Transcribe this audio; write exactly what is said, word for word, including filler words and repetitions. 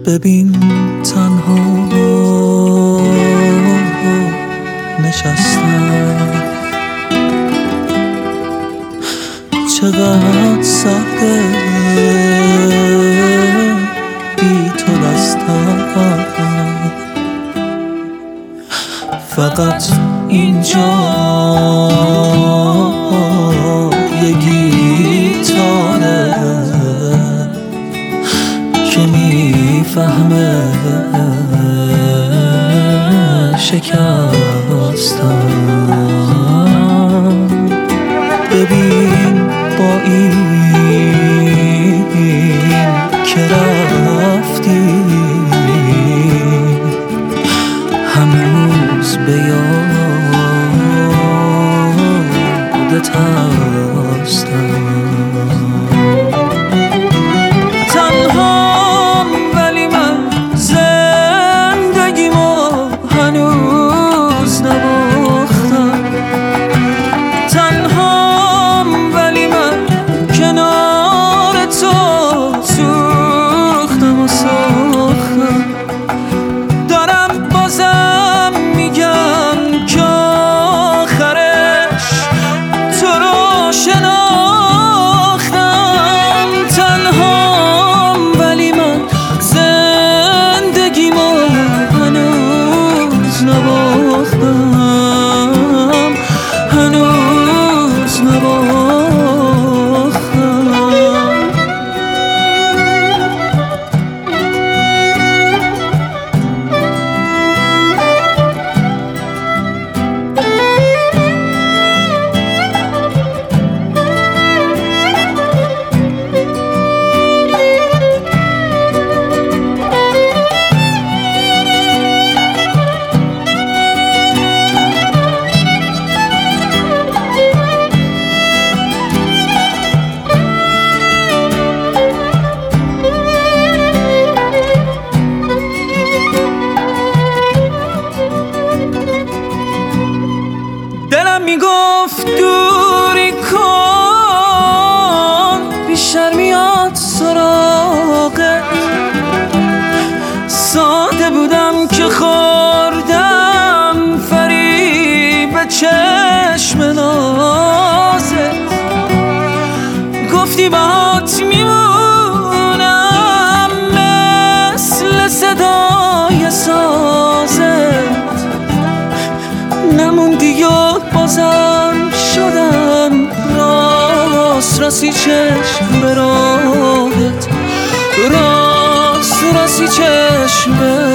ببین تنها نشستم، چقدر سخته بی تو دستم، فقط اینجا یه گیتاره که میفهمه شکستم. ببین با این که رفتی هنوز به یادت هستم. تنهام ولی من زندگیمو هنوز نباختم. تنهام ولی من کنار تو سوختم و ساختم. دارم بازم میگم که آخرش تو رو شناختم. تنهام ولی من زندگیمو هنوز نباختم، هنوز نباختم. دلم میگفت دوری کن، بیشتر میاد سراغت. ساده بودم که خوردم فریب چشم نازت. گفتی باهات میمونم مثل صدای سازت. نموندی و بازم شدم راست راستی چشم به راهت، راست راستی چشم به